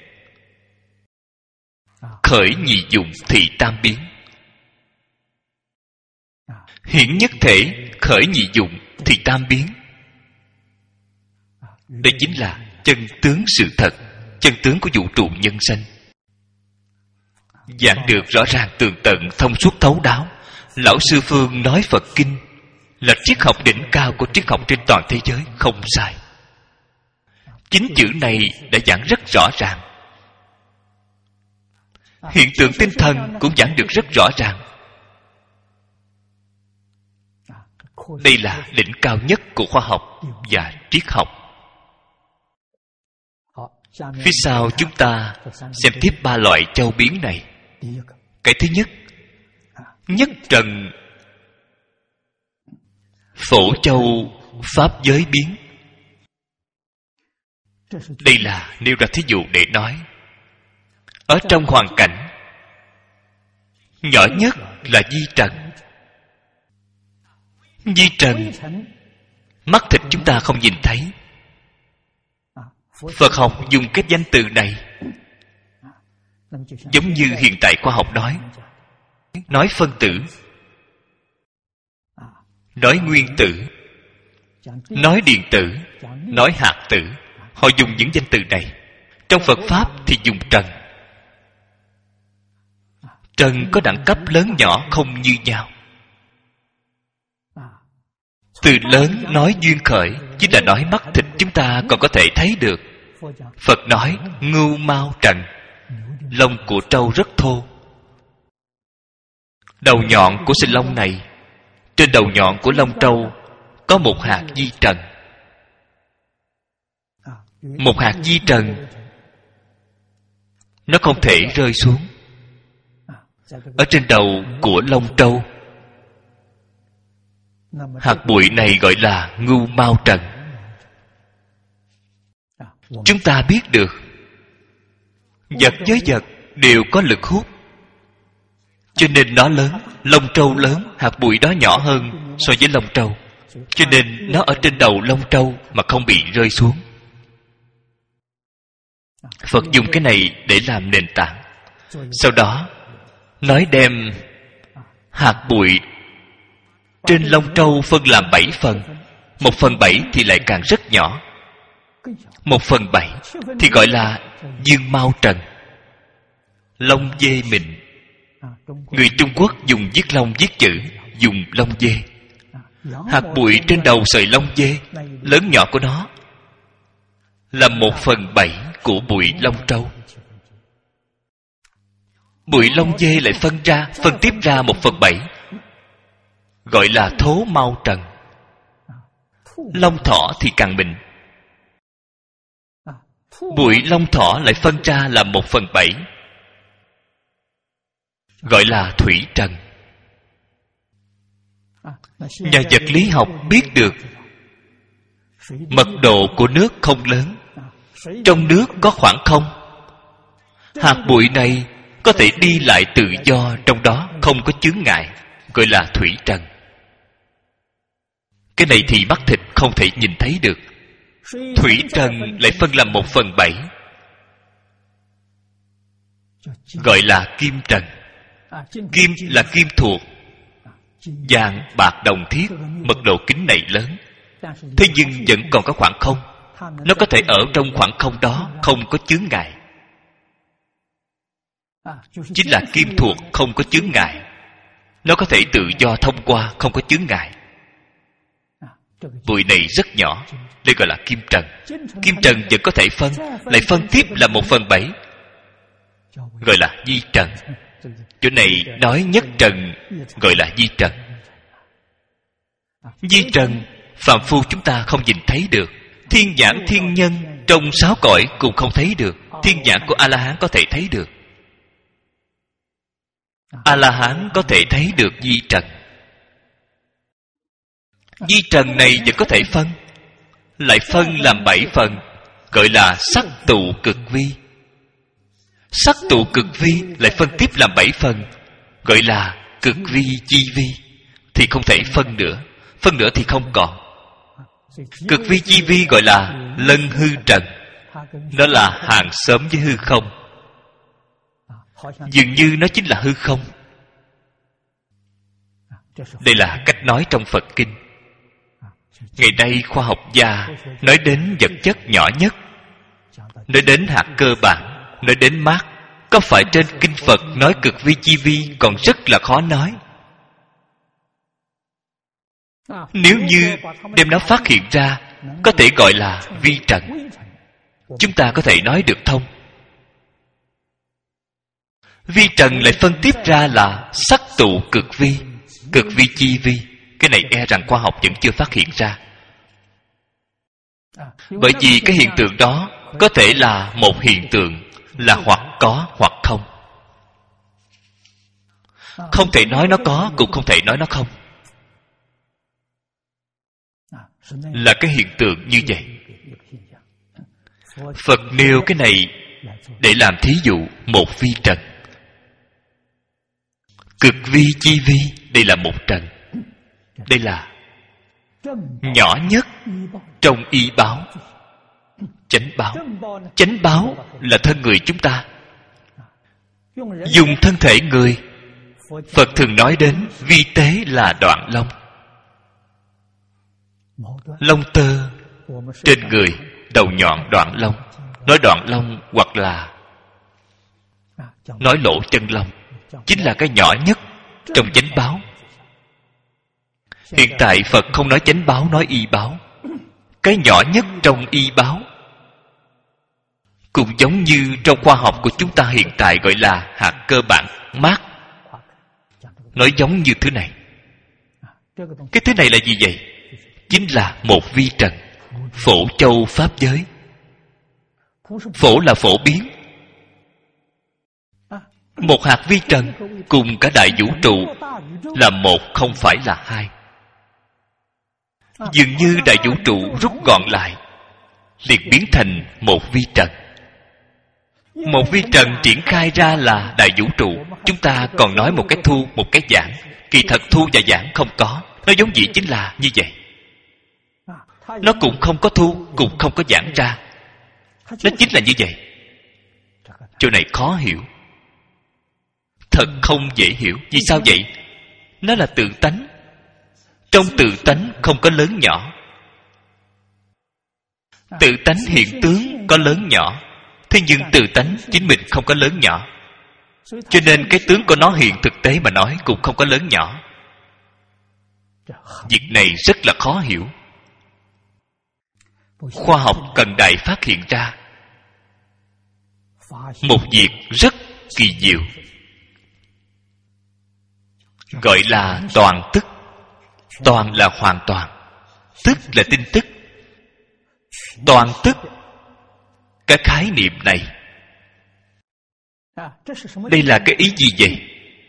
khởi nhị dụng thị tam biến. Hiển nhất thể, khởi nhị dụng thị tam biến. Đây chính là chân tướng sự thật, chân tướng của vũ trụ nhân sanh. Giảng được rõ ràng tường tận, thông suốt thấu đáo. Lão Sư Phương nói Phật Kinh là triết học đỉnh cao của triết học trên toàn thế giới, không sai. Chính chữ này đã giảng rất rõ ràng. Hiện tượng tinh thần cũng giảng được rất rõ ràng. Đây là đỉnh cao nhất của khoa học và triết học. Phía sau chúng ta xem tiếp ba loại châu biến này. Cái thứ nhất, nhất trần phổ châu pháp giới biến. Đây là nêu ra thí dụ để nói, ở trong hoàn cảnh nhỏ nhất là di trần. Di trần, mắt thịt chúng ta không nhìn thấy. Phật học dùng cái danh từ này giống như hiện tại khoa học nói phân tử, nói nguyên tử, nói điện tử, nói hạt tử. Họ dùng những danh từ này. Trong Phật Pháp thì dùng trần. Trần có đẳng cấp lớn nhỏ không như nhau. Từ lớn nói duyên khởi, chính là nói mắt thịt chúng ta còn có thể thấy được. Phật nói ngưu mao trần, lông của trâu rất thô. Đầu nhọn của sừng lông này, trên đầu nhọn của lông trâu có một hạt di trần. Một hạt di trần nó không thể rơi xuống. Ở trên đầu của lông trâu, hạt bụi này gọi là ngưu mao trần. Chúng ta biết được vật với vật đều có lực hút, cho nên nó lớn. Lông trâu lớn, hạt bụi đó nhỏ hơn so với lông trâu, cho nên nó ở trên đầu lông trâu mà không bị rơi xuống. Phật dùng cái này để làm nền tảng. Sau đó nói đem hạt bụi Trên Long Trâu phân làm 7 phần. 1/7 thì lại càng rất nhỏ. 1/7 thì gọi là dương mao trần, lông dê mịn. Người Trung Quốc dùng viết lông viết chữ, dùng lông dê. Hạt bụi trên đầu sợi lông dê, lớn nhỏ của nó là 1/7 của bụi lông trâu. Bụi lông dê lại phân tiếp ra 1/7, gọi là thố mao trần. Lông thỏ thì càng mịn. Bụi lông thỏ lại phân ra là 1/7, gọi là thủy trần. Nhà vật lý học biết được mật độ của nước không lớn, trong nước có khoảng không. Hạt bụi này có thể đi lại tự do trong đó, không có chướng ngại, gọi là thủy trần. Cái này thì mắt thịt không thể nhìn thấy được. Thủy trần lại phân làm 1/7, gọi là kim trần. Kim là kim thuộc, vàng, bạc, đồng, thiết, mật độ kính này lớn. Thế nhưng vẫn còn có khoảng không. Nó có thể ở trong khoảng không đó, không có chướng ngại. Chính là kim thuộc, không có chướng ngại. Nó có thể tự do thông qua, không có chướng ngại. Bụi này rất nhỏ, đây gọi là kim trần. Kim trần vẫn có thể phân, lại phân tiếp là 1/7, gọi là di trần. Chỗ này nói nhất trần, gọi là di trần. Di trần phàm phu chúng ta không nhìn thấy được. Thiên nhãn thiên nhân trong 6 cõi cũng không thấy được. Thiên nhãn của A-la-hán có thể thấy được. A-la-hán có thể thấy được di trần. Di trần này vẫn có thể phân, lại phân làm 7 phần, gọi là sắc tụ cực vi. Sắc tụ cực vi lại phân tiếp làm 7 phần, gọi là cực vi chi vi. Thì không thể phân nữa. Phân nữa thì không còn. Cực vi chi vi gọi là lân hư trần. Nó là hàng xóm với hư không. Dường như nó chính là hư không. Đây là cách nói trong Phật Kinh. Ngày nay khoa học gia nói đến vật chất nhỏ nhất, nói đến hạt cơ bản, nói đến mát. Có phải trên kinh Phật nói cực vi chi vi còn rất là khó nói. Nếu như đem nó phát hiện ra, có thể gọi là vi trần, chúng ta có thể nói được thông. Vi trần lại phân tiếp ra là sắc tụ cực vi, cực vi chi vi. Cái này e rằng khoa học vẫn chưa phát hiện ra. Bởi vì cái hiện tượng đó có thể là một hiện tượng, là hoặc có hoặc không. Không thể nói nó có, cũng không thể nói nó không. Là cái hiện tượng như vậy. Phật nêu cái này để làm thí dụ một vi trần. Cực vi chi vi, đây là một trần. Đây là nhỏ nhất trong y báo. Chánh báo. Chánh báo là thân người chúng ta. Dùng thân thể người, Phật thường nói đến vi tế là đoạn lông. Lông tơ trên người, đầu nhọn đoạn lông. Nói đoạn lông hoặc là nói lỗ chân lông, chính là cái nhỏ nhất trong chánh báo. Hiện tại Phật không nói chánh báo, nói y báo. Cái nhỏ nhất trong y báo cũng giống như trong khoa học của chúng ta hiện tại gọi là hạt cơ bản mát. Nói giống như thứ này. Cái thứ này là gì vậy? Chính là một vi trần, phổ châu pháp giới. Phổ là phổ biến. Một hạt vi trần cùng cả đại vũ trụ là một, không phải là hai. Dường như đại vũ trụ rút gọn lại, liền biến thành một vi trần. Một vi trần triển khai ra là đại vũ trụ. Chúng ta còn nói một cái thu, một cái giãn. Kỳ thật thu và giãn không có. Nó giống vậy chính là như vậy. Nó cũng không có thu, cũng không có giãn ra. Nó chính là như vậy. Chỗ này khó hiểu, thật không dễ hiểu. Vì sao vậy? Nó là tự tánh. Trong tự tánh không có lớn nhỏ. Tự tánh hiện tướng có lớn nhỏ, thế nhưng tự tánh chính mình không có lớn nhỏ, cho nên cái tướng của nó hiện thực tế mà nói cũng không có lớn nhỏ. Việc này rất là khó hiểu. Khoa học cần đại phát hiện ra một việc rất kỳ diệu, gọi là toàn tức. Toàn là hoàn toàn, tức là tin tức. Toàn tức, cái khái niệm này, đây là cái ý gì vậy?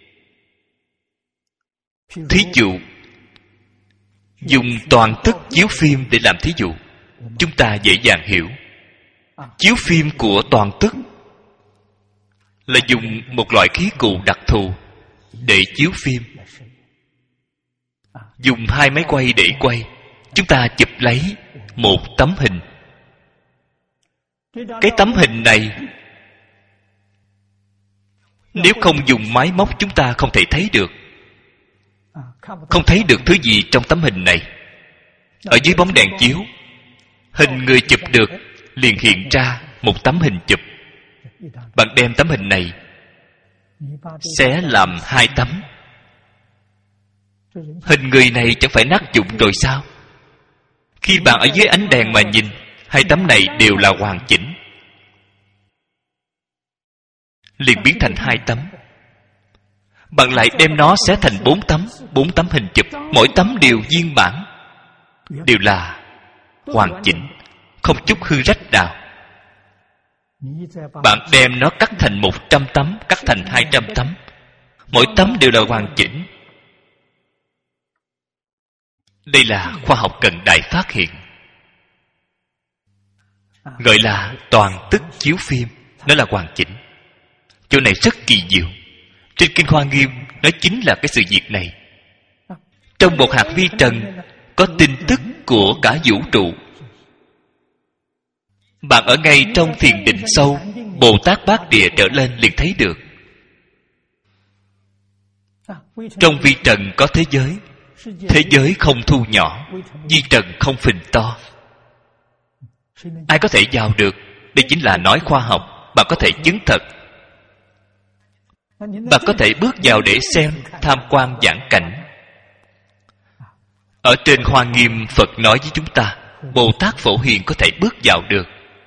Thí dụ, dùng toàn tức chiếu phim để làm thí dụ, chúng ta dễ dàng hiểu. Chiếu phim của toàn tức là dùng một loại khí cụ đặc thù để chiếu phim. Dùng hai máy quay để quay, chúng ta chụp lấy một tấm hình. Cái tấm hình này, nếu không dùng máy móc chúng ta không thể thấy được. Không thấy được thứ gì trong tấm hình này. Ở dưới bóng đèn chiếu, hình người chụp được liền hiện ra một tấm hình chụp. Bạn đem tấm hình này xé làm hai tấm, hình người này chẳng phải nát vụn rồi sao? Khi bạn ở dưới ánh đèn mà nhìn, hai tấm này đều là hoàn chỉnh, liền biến thành hai tấm. Bạn lại đem nó xé thành bốn tấm hình chụp, mỗi tấm đều viên bản, đều là hoàn chỉnh, không chút hư rách nào. Bạn đem nó cắt thành 100 tấm, cắt thành 200 tấm, mỗi tấm đều là hoàn chỉnh. Đây là khoa học cần đại phát hiện, gọi là toàn tức chiếu phim. Nó là hoàn chỉnh. Chỗ này rất kỳ diệu. Trên Kinh Hoa Nghiêm nói chính là cái sự việc này. Trong một hạt vi trần có tin tức của cả vũ trụ. Bạn ở ngay trong thiền định sâu, Bồ Tát Bát Địa trở lên liền thấy được. Trong vi trần có thế giới, thế giới không thu nhỏ, vi trần không phình to. Ai có thể vào được? Đây chính là nói khoa học. Bạn có thể chứng thật. Bạn có thể bước vào để xem, tham quan giảng cảnh. Ở trên Hoa Nghiêm, Phật nói với chúng ta, Bồ Tát Phổ Hiền có thể bước vào được.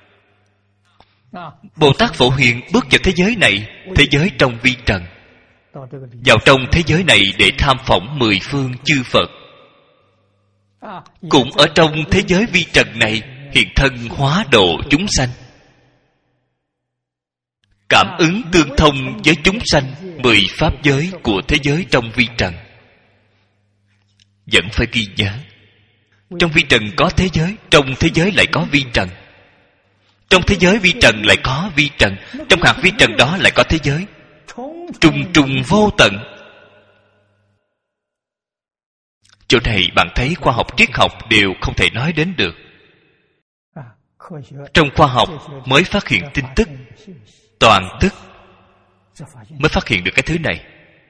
Bồ Tát Phổ Hiền bước vào thế giới này, thế giới trong vi trần, vào trong thế giới này để tham phỏng 10 phương chư Phật. Cũng ở trong thế giới vi trần này hiện thân hóa độ chúng sanh, cảm ứng tương thông với chúng sanh 10 pháp giới của thế giới trong vi trần. Vẫn phải ghi nhớ, trong vi trần có thế giới, trong thế giới lại có vi trần. Trong thế giới vi trần lại có vi trần, trong hạt vi trần đó lại có thế giới, trùng trùng vô tận. Chỗ này bạn thấy khoa học triết học đều không thể nói đến được. Trong khoa học mới phát hiện tin tức toàn tức, mới phát hiện được cái thứ này.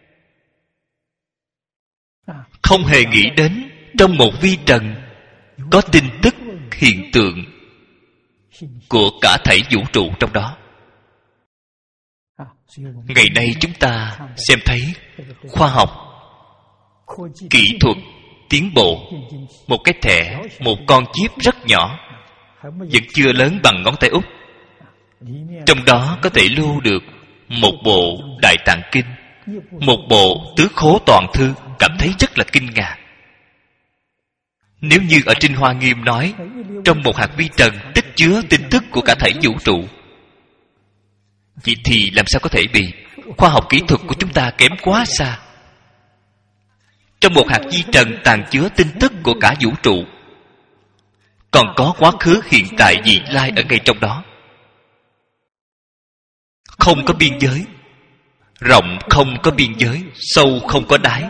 Không hề nghĩ đến trong một vi trần có tin tức hiện tượng của cả thảy vũ trụ trong đó. Ngày nay chúng ta xem thấy khoa học, kỹ thuật tiến bộ. Một cái thẻ, một con chip rất nhỏ, vẫn chưa lớn bằng ngón tay út, trong đó có thể lưu được một bộ Đại Tạng Kinh, một bộ Tứ Khố Toàn Thư. Cảm thấy rất là kinh ngạc. Nếu như ở trên Hoa Nghiêm nói trong một hạt vi trần tích chứa tin tức của cả thảy vũ trụ, vậy thì làm sao có thể bị? Khoa học kỹ thuật của chúng ta kém quá xa. Trong một hạt vi trần tàng chứa tin tức của cả vũ trụ, còn có quá khứ, hiện tại, vị lai ở ngay trong đó. Không có biên giới, rộng không có biên giới, sâu không có đáy.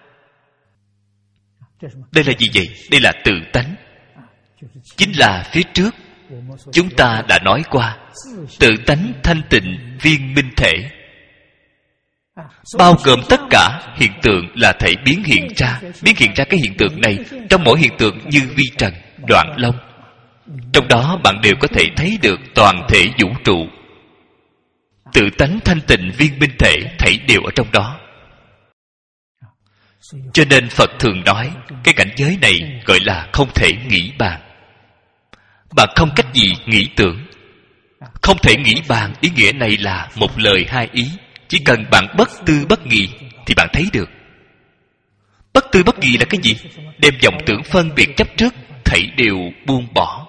Đây là gì vậy? Đây là tự tánh. Chính là phía trước chúng ta đã nói qua, tự tánh thanh tịnh viên minh thể. bao gồm tất cả hiện tượng là thể biến hiện ra. Biến hiện ra cái hiện tượng này, trong mỗi hiện tượng như vi trần, đoạn long, trong đó bạn đều có thể thấy được toàn thể vũ trụ. Tự tánh thanh tịnh viên minh thể thảy đều ở trong đó. Cho nên Phật thường nói cái cảnh giới này gọi là không thể nghĩ bàn. Bạn không cách gì nghĩ tưởng. Không thể nghĩ bàn, ý nghĩa này là một lời hai ý. Chỉ cần bạn bất tư bất nghị thì bạn thấy được. Bất tư bất nghị là cái gì? Đem vọng tưởng phân biệt chấp trước thảy đều buông bỏ.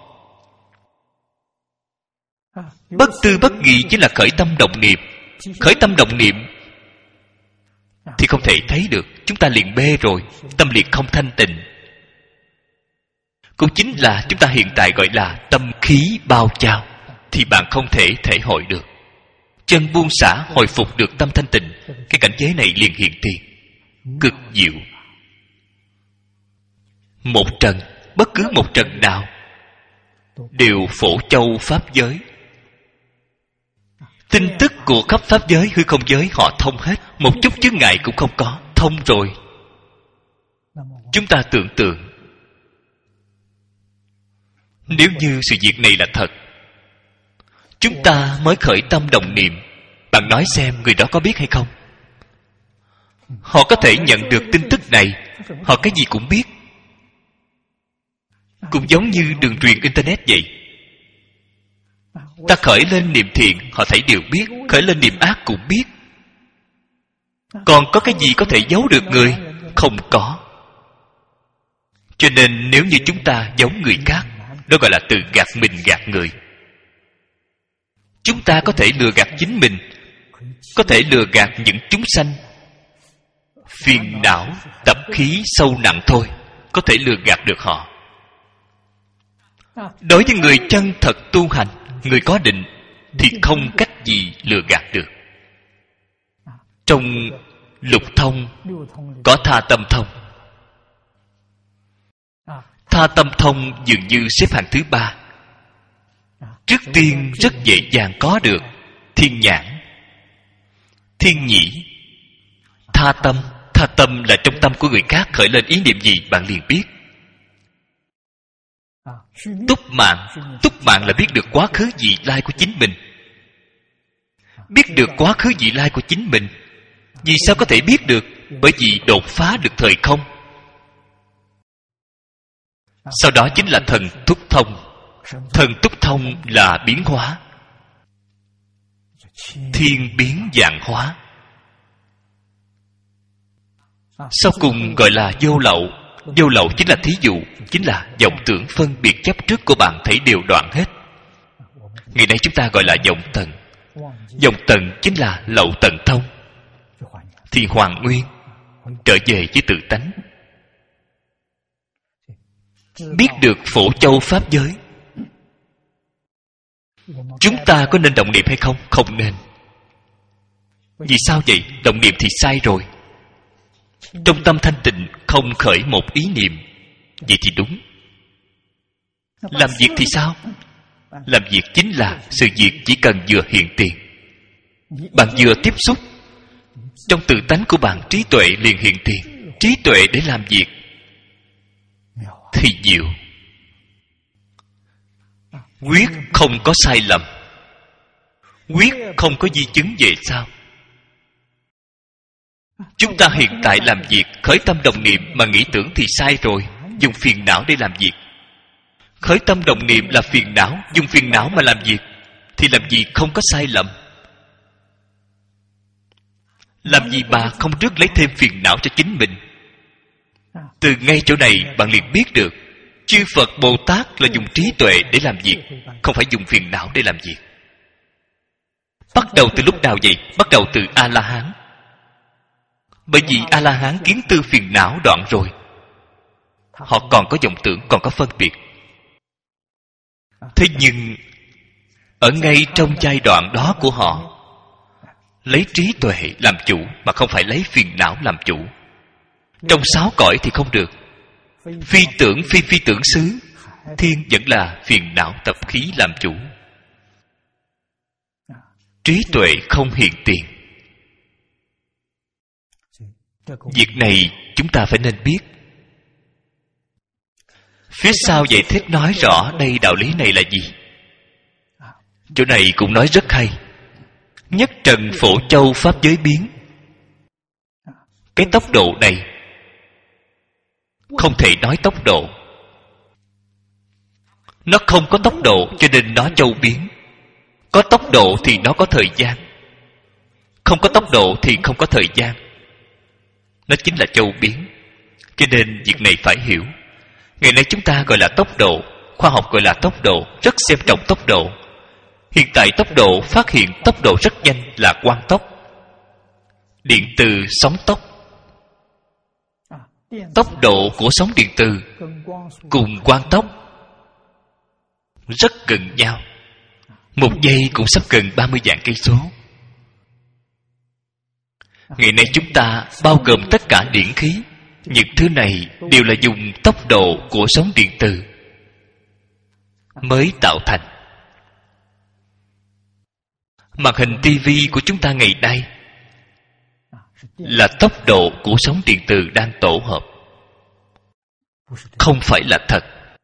Bất tư bất nghị chính là khởi tâm động niệm. Khởi tâm động niệm thì không thể thấy được, chúng ta liền mê rồi, tâm liền không thanh tịnh. Cũng chính là chúng ta hiện tại gọi là tâm khí bao trao, thì bạn không thể thể hội được. Chân buông xả hồi phục được tâm thanh tịnh, cái cảnh giới này liền hiện tiền, cực diệu. Một trần, bất cứ một trần nào đều phổ châu pháp giới. Tin tức của khắp pháp giới, hư không giới họ thông hết, một chút chướng ngại cũng không có, thông rồi. Chúng ta tưởng tượng, nếu như sự việc này là thật, chúng ta mới khởi tâm động niệm, bạn nói xem người đó có biết hay không? Họ có thể nhận được tin tức này, họ cái gì cũng biết. Cũng giống như đường truyền internet vậy. Ta khởi lên niệm thiện, họ thấy đều biết. Khởi lên niệm ác cũng biết. Còn có cái gì có thể giấu được người? Không có. Cho nên nếu như chúng ta giấu người khác, đó gọi là tự gạt mình gạt người. Chúng ta có thể lừa gạt chính mình, có thể lừa gạt những chúng sanh. Phiền não, tập khí sâu nặng thôi, có thể lừa gạt được họ. Đối với người chân thật tu hành, người có định, thì không cách gì lừa gạt được. Trong lục thông có tha tâm thông. Tha tâm thông dường như xếp hạng thứ 3. Trước tiên rất dễ dàng có được thiên nhãn, thiên nhĩ. Tha tâm, tha tâm là trong tâm của người khác khởi lên ý niệm gì bạn liền biết. Túc mạng là biết được quá khứ vị lai của chính mình. Biết được quá khứ vị lai của chính mình. Vì sao có thể biết được? Bởi vì đột phá được thời không. Sau đó chính là thần túc thông. Thần túc thông là biến hóa, thiên biến vạn hóa. Sau cùng gọi là vô lậu. Vô lậu chính là thí dụ, chính là vọng tưởng phân biệt chấp trước của bạn thấy đều đoạn hết. Ngày nay chúng ta gọi là vọng tầng. Vọng tầng chính là lậu tầng thông, thì hoàn nguyên, trở về với tự tánh. Biết được phổ châu pháp giới. Chúng ta có nên động niệm hay không? Không nên. Vì sao vậy? Động niệm thì sai rồi. Trong tâm thanh tịnh không khởi một ý niệm, vậy thì đúng. Làm việc thì sao? Làm việc chính là sự việc chỉ cần vừa hiện tiền, bạn vừa tiếp xúc, trong tự tánh của bạn trí tuệ liền hiện tiền. Trí tuệ để làm việc thì diệu. Quyết không có sai lầm, quyết không có di chứng về sau. Chúng ta hiện tại làm việc, khởi tâm động niệm mà nghĩ tưởng thì sai rồi, dùng phiền não để làm việc. Khởi tâm động niệm là phiền não, dùng phiền não mà làm việc, thì làm gì không có sai lầm. Làm gì mà không trước lấy thêm phiền não cho chính mình. Từ ngay chỗ này bạn liền biết được, chư Phật Bồ Tát là dùng trí tuệ để làm việc, không phải dùng phiền não để làm việc. Bắt đầu từ lúc nào vậy? Bắt đầu từ A-la-hán. Bởi vì A-la-hán kiến tư phiền não đoạn rồi, họ còn có vọng tưởng, còn có phân biệt. Thế nhưng ở ngay trong giai đoạn đó của họ, lấy trí tuệ làm chủ mà không phải lấy phiền não làm chủ. Trong 6 cõi thì không được. Phi tưởng phi tưởng xứ, thiên vẫn là phiền não tập khí làm chủ. Trí tuệ không hiện tiền. Việc này chúng ta phải nên biết. Phía sau giải thích nói rõ đây đạo lý này là gì. Chỗ này cũng nói rất hay. Nhất trần phổ châu pháp giới biến. Cái tốc độ này không thể nói tốc độ. Nó không có tốc độ cho nên nó châu biến. Có tốc độ thì nó có thời gian. Không có tốc độ thì không có thời gian. Nó chính là châu biến. Cho nên việc này phải hiểu. Ngày nay chúng ta gọi là tốc độ. Khoa học gọi là tốc độ. Rất xem trọng tốc độ. Hiện tại tốc độ phát hiện tốc độ rất nhanh là quang tốc. Điện từ sóng tốc. Tốc độ của sóng điện từ cùng quang tốc rất gần nhau. Một giây cũng sắp gần 30 vạn cây số. Ngày nay chúng ta bao gồm tất cả điển khí. Những thứ này đều là dùng tốc độ của sóng điện từ mới tạo thành. Màn hình tivi của chúng ta ngày nay là tốc độ của sóng điện từ đang tổ hợp, không phải là thật.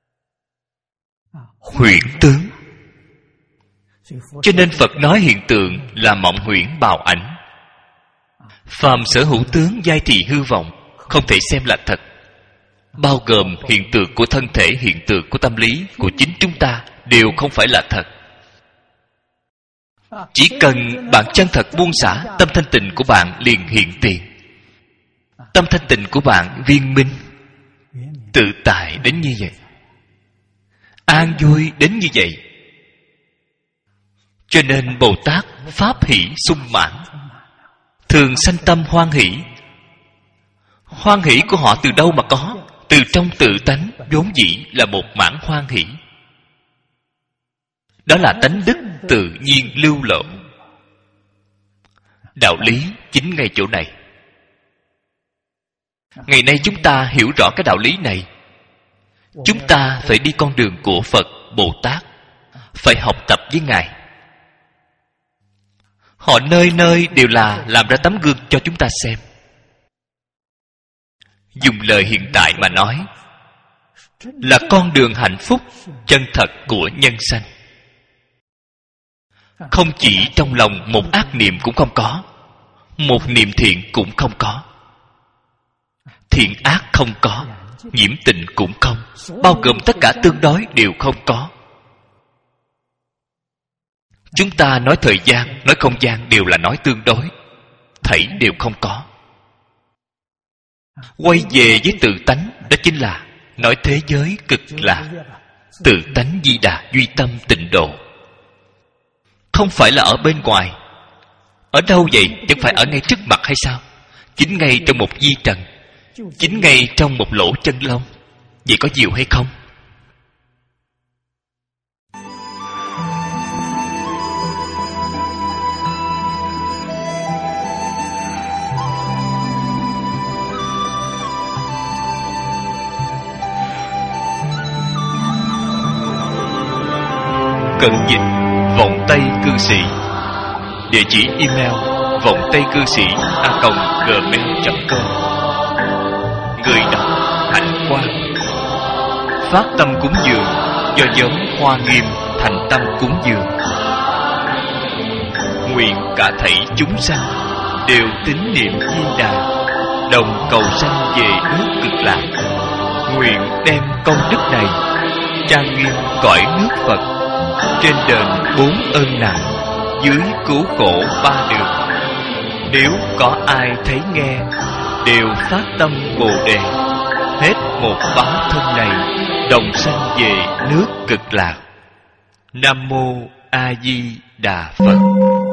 Huyễn tướng. Cho nên Phật nói hiện tượng là mộng huyễn bào ảnh. Phàm sở hữu tướng giai thị hư vọng, không thể xem là thật. Bao gồm hiện tượng của thân thể, hiện tượng của tâm lý của chính chúng ta đều không phải là thật. Chỉ cần bạn chân thật buông xả, tâm thanh tịnh của bạn liền hiện tiền. Tâm thanh tịnh của bạn viên minh, tự tại đến như vậy, an vui đến như vậy. Cho nên Bồ Tát pháp hỷ sung mãn, thường sanh tâm hoan hỷ. Hoan hỷ của họ từ đâu mà có? Từ trong tự tánh vốn dĩ là một mãn hoan hỷ. Đó là tánh đức tự nhiên lưu lộ. Đạo lý chính ngay chỗ này. Ngày nay chúng ta hiểu rõ cái đạo lý này. Chúng ta phải đi con đường của Phật, Bồ Tát, phải học tập với Ngài. Họ nơi nơi đều là làm ra tấm gương cho chúng ta xem. Dùng lời hiện tại mà nói, là con đường hạnh phúc chân thật của nhân sanh. Không chỉ trong lòng một ác niệm cũng không có, một niệm thiện cũng không có, thiện ác không có, nhiễm tình cũng không, bao gồm tất cả tương đối đều không có. Chúng ta nói thời gian, nói không gian đều là nói tương đối, thảy đều không có. Quay về với tự tánh, đó chính là nói thế giới cực lạc, tự tánh di đà duy tâm tịnh độ. Không phải là ở bên ngoài. Ở đâu vậy? Chẳng phải ở ngay trước mặt hay sao? Chính ngay trong một di trần, chính ngay trong một lỗ chân lông. Vậy có nhiều hay không? Cận dịch Vọng Tây Cư Sĩ. Địa chỉ email vongtaycư sĩ@gmail.com. Người đọc Hạnh Quang. Phát tâm cúng dường do giống Hoa Nghiêm thành tâm cúng dường. Nguyện cả thảy chúng sanh đều tín niệm Di Đà, đồng cầu sanh về nước Cực Lạc. Nguyện đem công đức này trang nghiêm cõi nước Phật, trên đền 4 ơn nặng, dưới cứu khổ 3 đường. Nếu có ai thấy nghe, đều phát tâm Bồ Đề, hết một báo thân này, đồng sanh về nước Cực Lạc. Nam Mô A Di Đà Phật.